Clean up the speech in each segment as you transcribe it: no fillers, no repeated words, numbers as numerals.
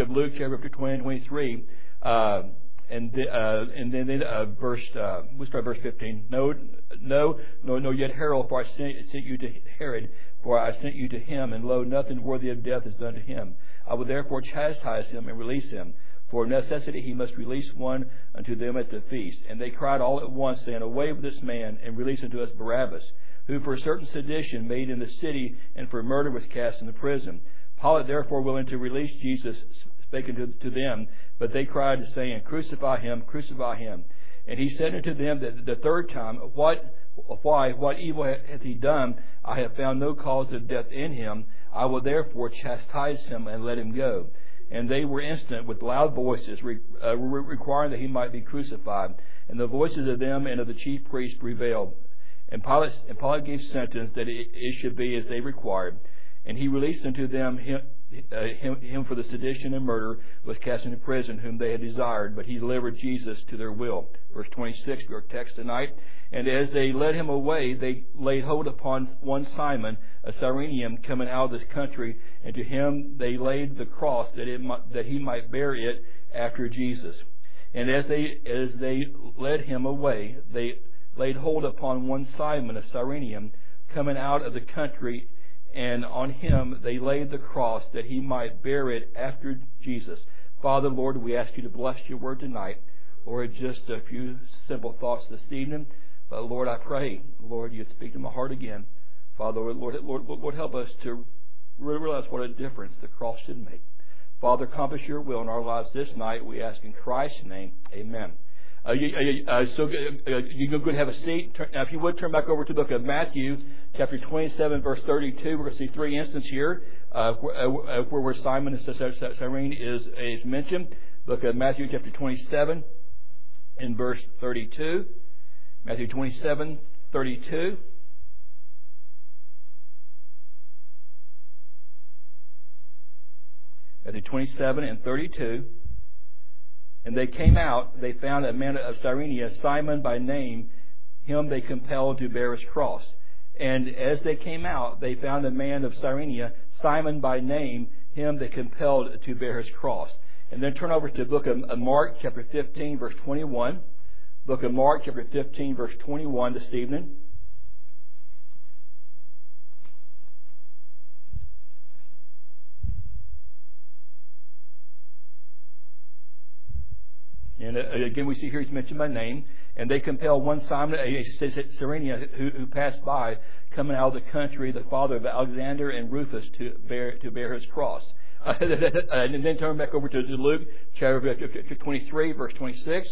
of Luke, chapter 20 and 23. And then verse, we'll start verse 15. No, yet Herod, for I sent you to Herod, for I sent you to him, and lo, nothing worthy of death is done to him. I will therefore chastise him and release him. For of necessity he must release one unto them at the feast. And they cried all at once, saying, Away with this man, and release unto us Barabbas, who for a certain sedition made in the city, and for murder was cast into prison. Pilate therefore, willing to release Jesus, spake unto them, but they cried, saying, Crucify him, crucify him. And he said unto them the third time, What evil hath he done? I have found no cause of death in him. I will therefore chastise him and let him go. And they were instant with loud voices, requiring that he might be crucified. And the voices of them and of the chief priests prevailed. And Pilate gave sentence that it should be as they required. And he released unto them him for the sedition and murder, was cast into prison, whom they had desired, but he delivered Jesus to their will. Verse 26, our text tonight. And as they led him away, they laid hold upon one Simon, a Cyrenian, coming out of this country, and to him they laid the cross that he might bear it after Jesus. And as they led him away, they laid hold upon one Simon, a Cyrenian, coming out of the country, and on him they laid the cross that he might bear it after Jesus. Father, Lord, we ask you to bless your word tonight. Lord, just a few simple thoughts this evening. But Lord, I pray, Lord, you'd speak to my heart again. Father, Lord, help us to realize what a difference the cross should make. Father, accomplish your will in our lives this night. We ask in Christ's name. Amen. You can go and have a seat. Now, if you would, turn back over to the book of Matthew, chapter 27, verse 32. We're going to see three instances here where Simon the Cyrene is mentioned. Book of Matthew, chapter 27, and verse 32. Matthew 27, 32. Matthew 27 and 32. And they came out, they found a man of Cyrene, Simon by name, him they compelled to bear his cross. And as they came out, they found a man of Cyrene, Simon by name, him they compelled to bear his cross. And then turn over to the book of Mark, chapter 15, verse 21. Book of Mark, chapter 15, verse 21 this evening. And again, we see here he's mentioned by name. And they compelled one Simon, a Cyrene, who passed by, coming out of the country, the father of Alexander and Rufus, to bear his cross. And then turn back over to Luke, chapter 23, verse 26.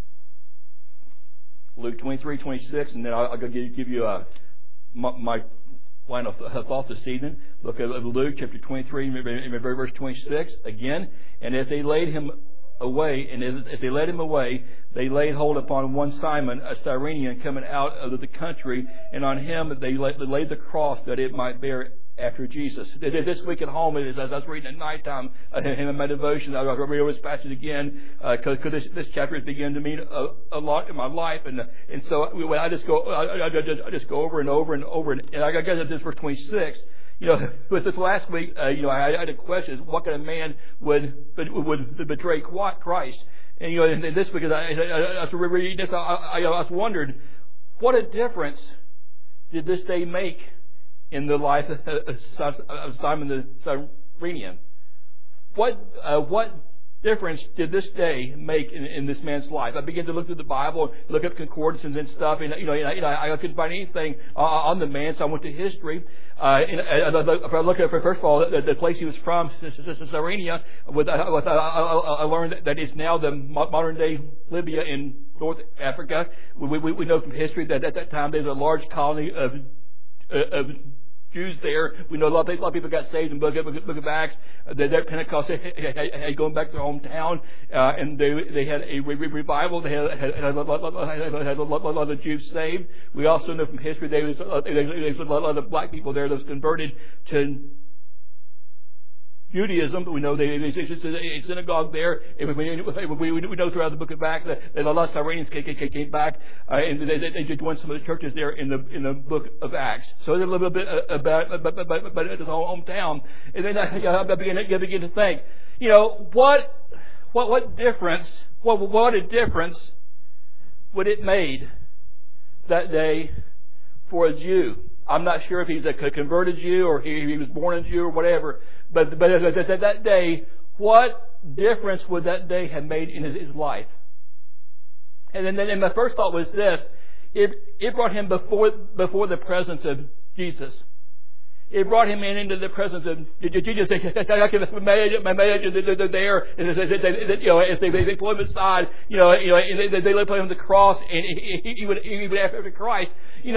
Luke 23, 26, and then I'll give you my line of thought this evening. Look at Luke chapter 23, verse 26 again. And as they laid him away, they laid hold upon one Simon, a Cyrenian, coming out of the country, and on him they laid the cross that it might bear after Jesus. This week at home, as I was reading at nighttime in my devotion, I read this passage again because this chapter has begun to mean a lot in my life, and so I just go over and over and over, and I got to this verse 26. With this last week, I had a question: what kind of man would betray Christ? And and this week, as I was reading this, I was wondering, what a difference did this day make in the life of Simon the Cyrenian? What difference did this day make in this man's life? I began to look through the Bible, look up concordances and stuff, and I couldn't find anything on the man, so I went to history. If I look at, first of all, the place he was from, Cyrenia, I learned that it's now the modern day Libya in North Africa. We know from history that at that time there was a large colony of Jews there. We know a lot of people got saved in the book of Acts. Their Pentecost had gone back to their hometown, and they had a revival. They had a lot of Jews saved. We also know from history there was a lot of black people there that was converted to Judaism, but we know there's a synagogue there. We know throughout the book of Acts that a lot of Cyrenians came back, and they joined some of the churches there in the book of Acts. So there's a little bit about his hometown. And then I began to think, What difference? What a difference would it made that day for a Jew? I'm not sure if he's a converted Jew or he was born a Jew or whatever. But that day, what difference would that day have made in his life? And then my first thought was this: it brought him before the presence of Jesus. It brought him into the presence of Jesus. I can imagine they're there, as they pull him aside, and they put him on the cross, and he would after Christ.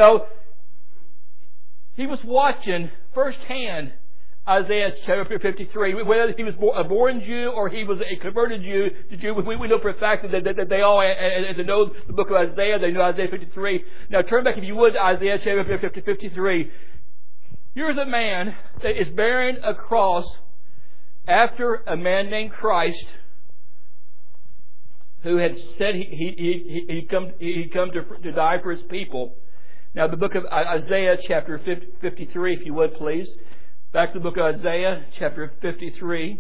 He was watching firsthand Isaiah chapter 53. Whether he was a born Jew or he was a converted Jew, we know for a fact that they all, as they know the book of Isaiah, they know Isaiah 53. Now turn back, if you would, to Isaiah chapter 53. Here's a man that is bearing a cross after a man named Christ, who had said he'd come to die for his people. Now the book of Isaiah chapter 53, if you would please. Back to the book of Isaiah chapter 53.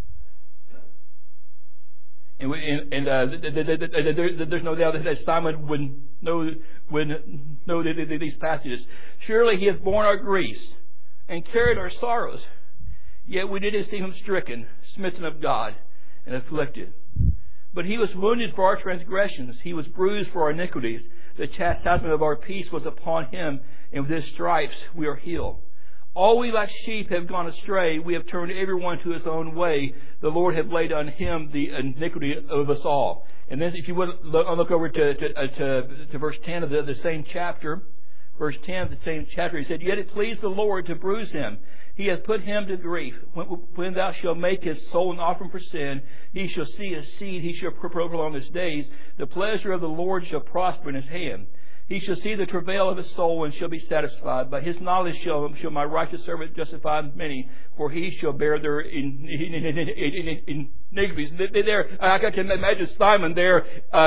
And there's no doubt that Simon would know these passages. Surely he has borne our griefs and carried our sorrows. Yet we didn't see him stricken, smitten of God, and afflicted. But he was wounded for our transgressions. He was bruised for our iniquities. The chastisement of our peace was upon him, and with his stripes we are healed. All we like sheep have gone astray. We have turned everyone to his own way. The Lord hath laid on him the iniquity of us all. And then if you would look over to verse 10 of the same chapter. Verse 10 of the same chapter, he said, Yet it pleased the Lord to bruise him. He hath put him to grief. When thou shalt make his soul an offering for sin, he shall see his seed, he shall prolong his days. The pleasure of the Lord shall prosper in his hand. He shall see the travail of his soul and shall be satisfied. By his knowledge shall my righteous servant justify many, for he shall bear their iniquities. There, I can imagine Simon there.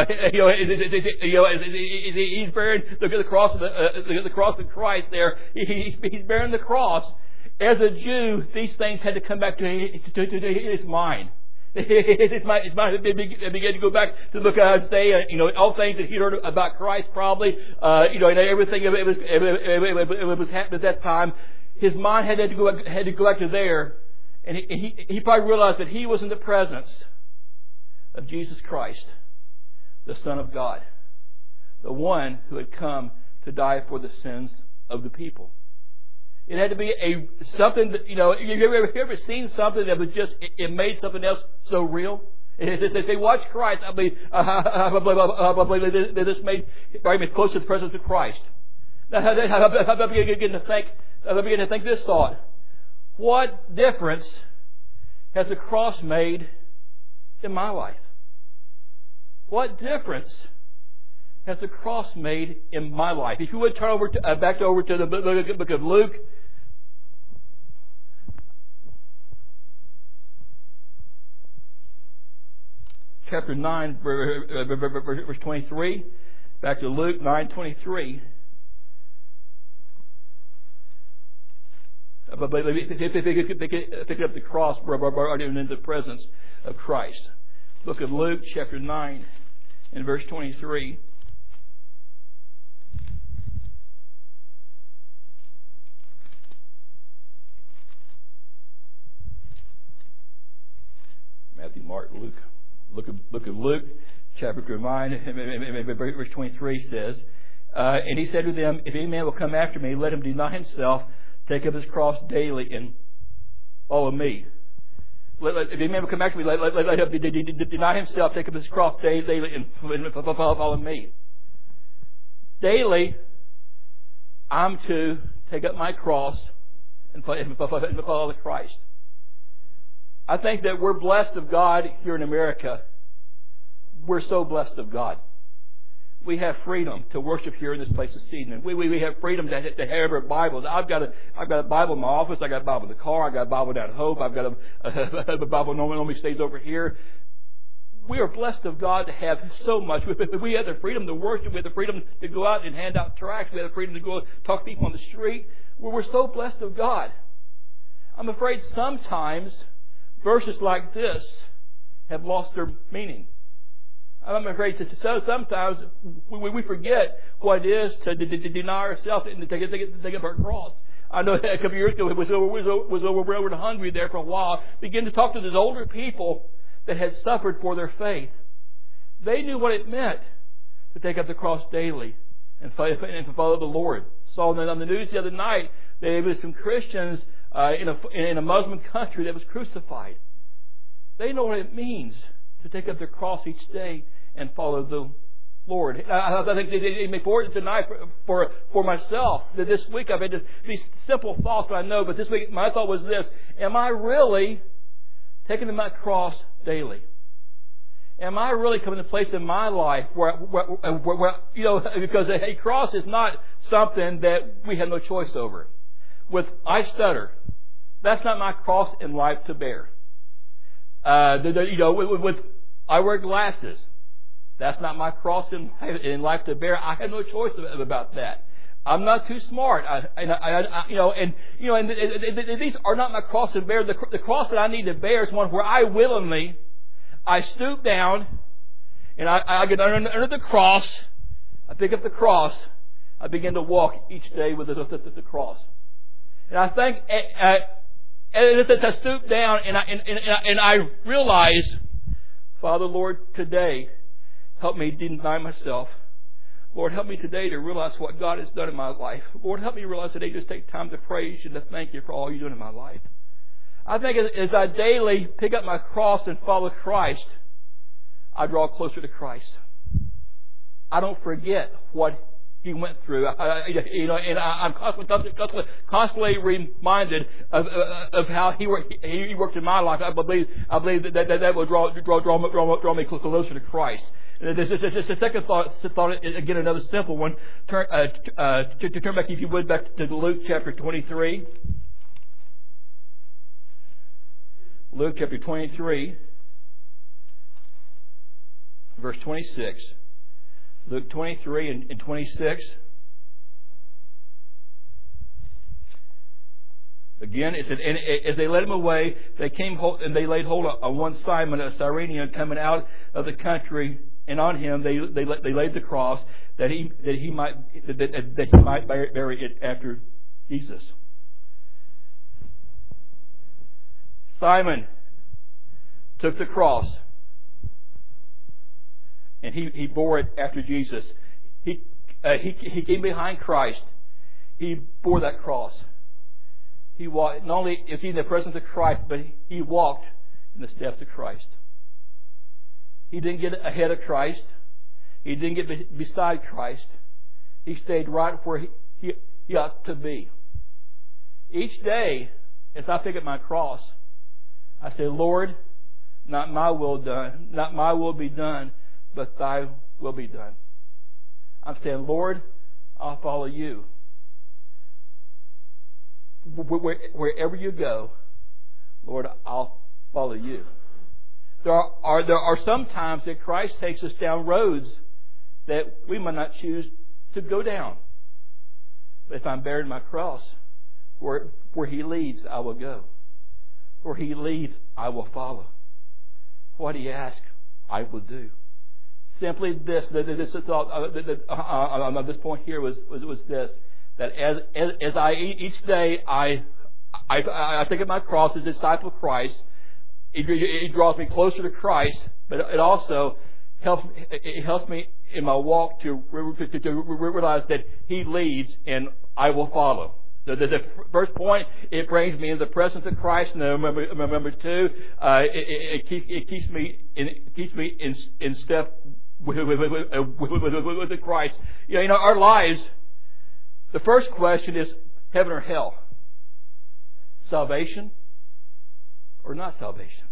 He's bearing the cross of Christ. There, he's bearing the cross. As a Jew, these things had to come back to his mind. His mind began to go back to the book of Isaiah. All things that he heard about Christ, probably. And everything it was happening at that time. His mind had to go back to there, and he probably realized that he was in the presence of Jesus Christ, the Son of God, the one who had come to die for the sins of the people. It had to be something that, you ever seen something that was just, it made something else so real? If they watch Christ, I believe this made me close to the presence of Christ. I began to think this thought. What difference has the cross made in my life? What difference has the cross made in my life? If you would turn back over to the book of Luke, chapter 9, verse 23. Back to Luke 9:23. Pick up the cross in the presence of Christ. Book of Luke, chapter 9, and verse 23. Matthew, Mark, Luke. Book of Luke, chapter 9, verse 23 says, And he said to them, If any man will come after me, let him deny himself, take up his cross daily, and follow me. If any man will come after me, let him deny himself, take up his cross daily, and follow me. Daily, I'm to take up my cross and follow Christ. I think that we're blessed of God here in America. We're so blessed of God. We have freedom to worship here in this place this evening. We have freedom to have our Bibles. I've got a Bible in my office. I got a Bible in the car. I got a Bible down at Hope. I've got a Bible normally stays over here. We are blessed of God to have so much. We have the freedom to worship. We have the freedom to go out and hand out tracts. We have the freedom to go talk to people on the street. We're so blessed of God. I'm afraid sometimes verses like this have lost their meaning. I'm afraid to say sometimes we forget what it is to deny ourselves and to take up our cross. I know a couple of years ago was over Railroad Hungry there for a while. Began to talk to those older people that had suffered for their faith. They knew what it meant to take up the cross daily and follow the Lord. Saw on the news the other night there was some Christians in a Muslim country that was crucified. They know what it means to take up their cross each day and follow the Lord. I think it's important tonight for myself that this week I've had these simple thoughts I know, but this week my thought was this: am I really taking up my cross daily? Am I really coming to a place in my life where because a cross is not something that we have no choice over. I stutter. That's not my cross in life to bear. I wear glasses. That's not my cross in life to bear. I have no choice about that. I'm not too smart. These are not my cross to bear. The cross that I need to bear is one where I stoop down and I get under the cross. I pick up the cross. I begin to walk each day with the cross. And I think as I stoop down and I realize, Father, Lord, today, help me deny myself. Lord, help me today to realize what God has done in my life. Lord, help me realize today just take time to praise you and to thank you for all you're doing in my life. I think as I daily pick up my cross and follow Christ, I draw closer to Christ. I don't forget what He went through. I'm constantly reminded of how He worked in my life. I believe that will draw me closer to Christ. This is the second thought. Again, another simple one. Turn back, if you would, back to Luke chapter 23. Luke chapter 23, verse 26. Luke 23 and 26. Again, it said, and as they led him away, they came and they laid hold on one Simon, a Cyrenian, coming out of the country, and on him they laid the cross that he might bury it after Jesus. Simon took the cross and he bore it after Jesus. He came behind Christ. He bore that cross. He walked. Not only is he in the presence of Christ, but he walked in the steps of Christ. He didn't get ahead of Christ. He didn't get beside Christ. He stayed right where he ought to be. Each day, as I pick up my cross, I say, Lord, not my will be done, but Thy will be done. I'm saying, Lord, I'll follow You. Wherever You go, Lord, I'll follow You. There are some times that Christ takes us down roads that we might not choose to go down. But if I'm bearing my cross, where He leads, I will go. Where He leads, I will follow. What He asks, I will do. Simply this thought on this point here was this: that as I each day I take up my cross as a disciple of Christ, it draws me closer to Christ, but it also helps me in my walk to realize that He leads and I will follow. The first point, it brings me in the presence of Christ. And number two, it keeps me in step with Christ. Our lives. The first question is heaven or hell, salvation or not salvation.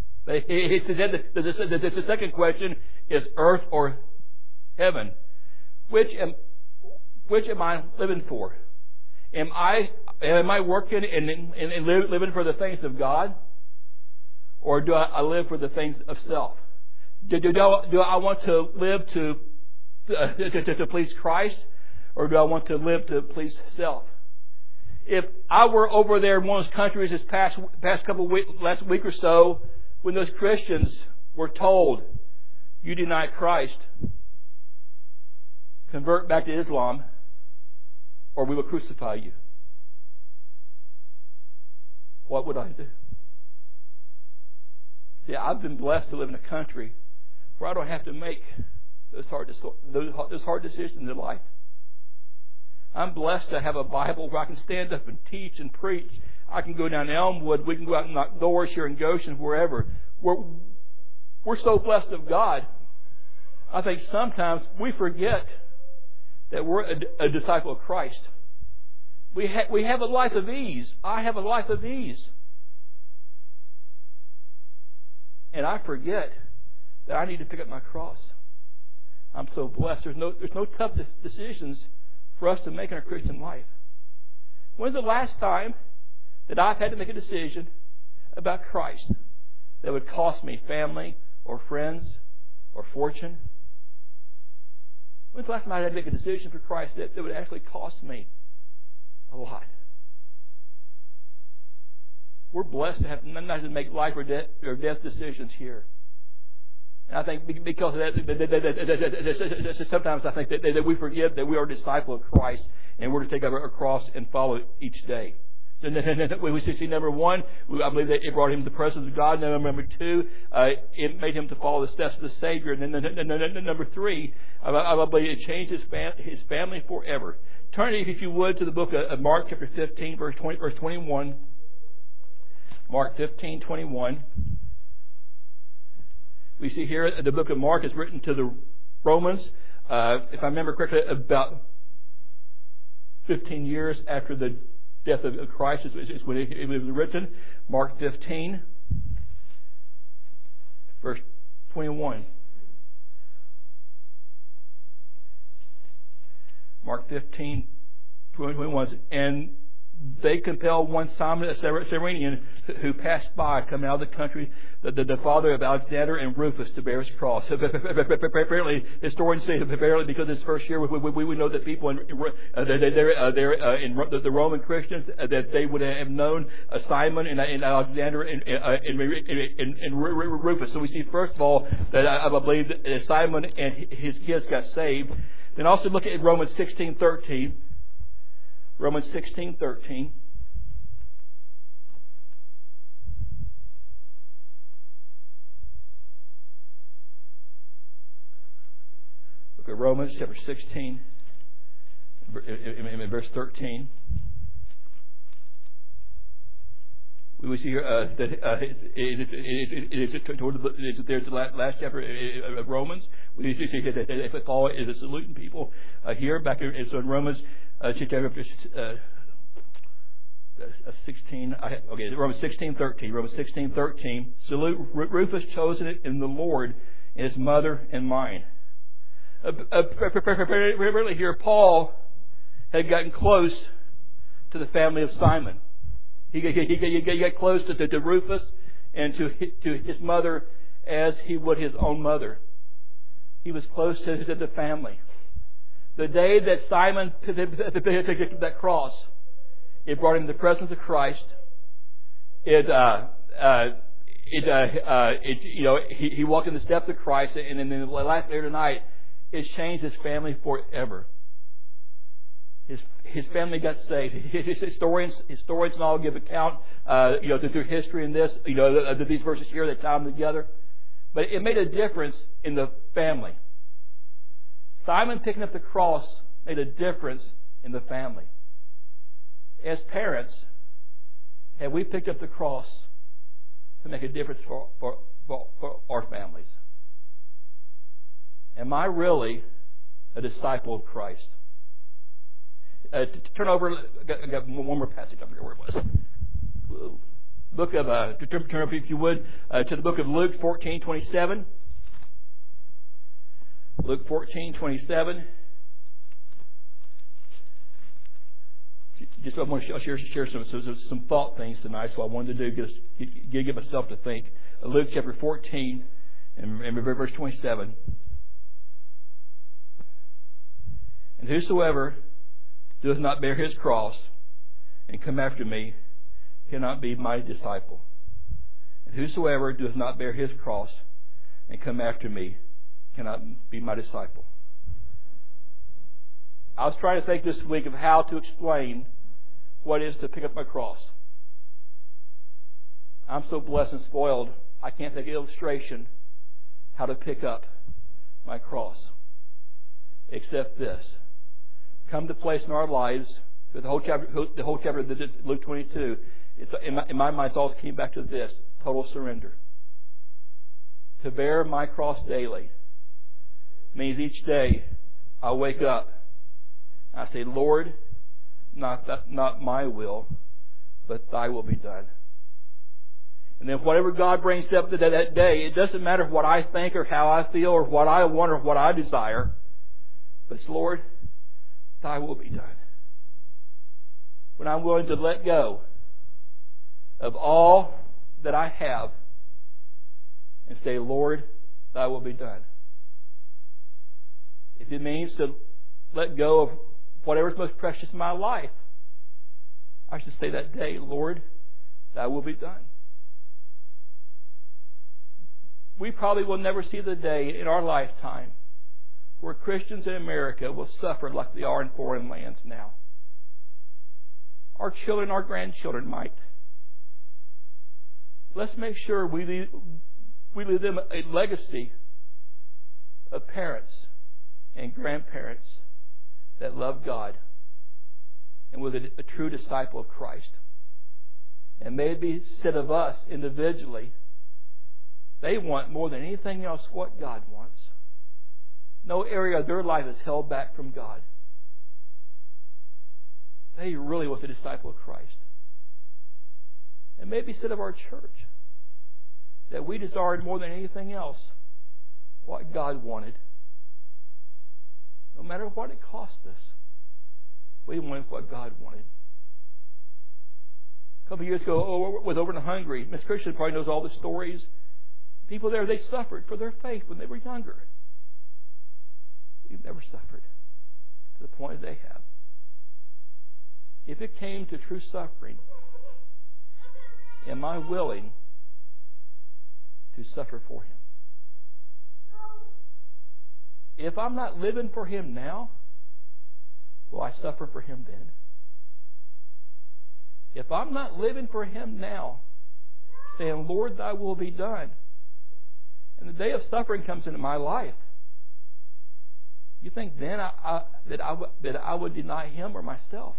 The second question is earth or heaven. Which am I living for? Am I working and living for the things of God, or do I live for the things of self? Do I want to live to please Christ, or do I want to live to please self? If I were over there in one of those countries this past couple of last week or so, when those Christians were told, you deny Christ, convert back to Islam, or we will crucify you, what would I do? See, I've been blessed to live in a country where I don't have to make those hard decisions in life. I'm blessed to have a Bible where I can stand up and teach and preach. I can go down to Elmwood. We can go out and knock doors here in Goshen, wherever. We're so blessed of God. I think sometimes we forget that we're a disciple of Christ. We have a life of ease. I have a life of ease. And I forget that I need to pick up my cross. I'm so blessed. There's no tough decisions for us to make in our Christian life. When's the last time that I've had to make a decision about Christ that would cost me family or friends or fortune? When's the last time I had to make a decision for Christ that would actually cost me a lot? We're blessed to have not to make life or death decisions here. And I think because of that, sometimes I think that we forget that we are a disciple of Christ and we're to take up our cross and follow it each day. So we see number one, I believe that it brought him to the presence of God. Number two, it made him to follow the steps of the Savior. And then number three, I believe it changed his family forever. Turn, if you would, to the book of Mark chapter 15, verse 21. Mark 15:21. We see here the book of Mark is written to the Romans. If I remember correctly, about 15 years after the death of Christ is when it was written. Mark 15, verse 21. Mark 15, 21. And they compelled one Simon, a Cyrenian, who passed by, coming out of the country, the father of Alexander and Rufus, to bear his cross. Apparently, historians say apparently because this first year, we know that people in the Roman Christians that they would have known Simon and Alexander and Rufus. So we see first of all that I believe that Simon and his kids got saved. Then also look at Romans 16:13. Romans 16:13. Look at Romans chapter 16, in verse 13. We see here that there's the last chapter of Romans. We see that Paul is saluting people here back in Romans chapter 16. Romans 16:13. Romans 16:13. Salute Rufus, chosen in the Lord, and his mother and mine. Apparently here, Paul had gotten close to the family of Simon. He got close to Rufus and to his mother as he would his own mother. He was close to the family. The day that Simon picked up that cross, it brought him to the presence of Christ. He walked in the steps of Christ, and in the last later tonight, it changed his family forever. His family got saved. Historians and all give account, through history and this, these verses here, they tie them together. But it made a difference in the family. Simon picking up the cross made a difference in the family. As parents, have we picked up the cross to make a difference for our families? Am I really a disciple of Christ? Turn over. I got one more passage. I forget where it was. Book of turn up if you would to the book of Luke 14:27. Luke 14:27. Just I want to share some thought things tonight. So I wanted to do give myself to think. Luke chapter 14 and verse 27. And whosoever does not bear his cross and come after me cannot be my disciple. And whosoever does not bear his cross and come after me cannot be my disciple. I was trying to think this week of how to explain what it is to pick up my cross. I'm so blessed and spoiled, I can't think of an illustration how to pick up my cross. Except this. Come to place in our lives, the whole chapter of Luke 22, in my mind, it's always came back to this: total surrender. To bear my cross daily means each day I wake up, I say, Lord, not my will, but thy will be done. And then whatever God brings up that day, it doesn't matter what I think or how I feel or what I want or what I desire, but it's, Lord, thy will be done. When I'm willing to let go of all that I have and say, Lord, thy will be done. If it means to let go of whatever's most precious in my life, I should say that day, Lord, thy will be done. We probably will never see the day in our lifetime where Christians in America will suffer like they are in foreign lands now. Our children, our grandchildren might. Let's make sure we leave them a legacy of parents and grandparents that love God and was a true disciple of Christ. And may it be said of us individually, they want more than anything else what God wants. No area of their life is held back from God. They really was a disciple of Christ. And maybe said of our church that we desired more than anything else what God wanted. No matter what it cost us, we wanted what God wanted. A couple of years ago, I was over in Hungary. Miss Christian probably knows all the stories. People there, they suffered for their faith when they were younger. We've never suffered to the point they have. If it came to true suffering, am I willing to suffer for Him? If I'm not living for Him now, will I suffer for Him then? If I'm not living for Him now, saying, Lord, thy will be done, and the day of suffering comes into my life, you think then that I would deny Him or myself?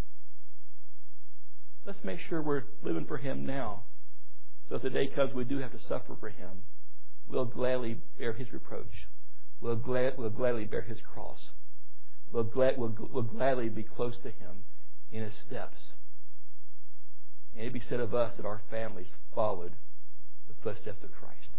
Let's make sure we're living for Him now, so if the day comes we do have to suffer for Him, we'll gladly bear His reproach. We'll gladly bear His cross. We'll gladly be close to Him in His steps. And it be said of us that our families followed the footsteps of Christ.